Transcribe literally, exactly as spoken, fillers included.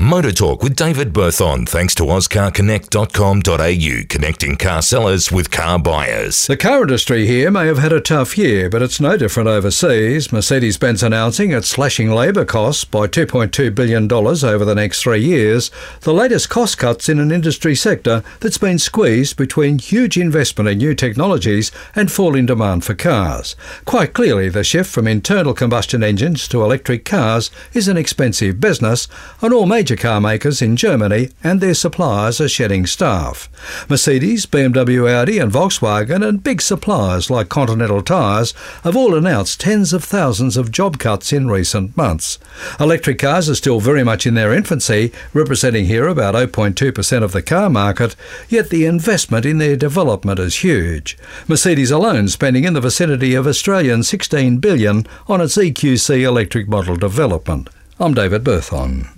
Motor Talk with David Berthon, thanks to auscar connect dot com dot a u, connecting car sellers with car buyers. The car industry here may have had a tough year, but it's no different overseas. Mercedes-Benz announcing it's slashing labour costs by two point two billion dollars over the next three years, the latest cost cuts in an industry sector that's been squeezed between huge investment in new technologies and falling demand for cars. Quite clearly, the shift from internal combustion engines to electric cars is an expensive business, and all major car makers in Germany and their suppliers are shedding staff. Mercedes, B M W, Audi and Volkswagen and big suppliers like Continental Tires have all announced tens of thousands of job cuts in recent months. Electric cars are still very much in their infancy, representing here about zero point two percent of the car market, yet the investment in their development is huge. Mercedes alone spending in the vicinity of Australian sixteen billion dollars on its E Q C electric model development. I'm David Berthon.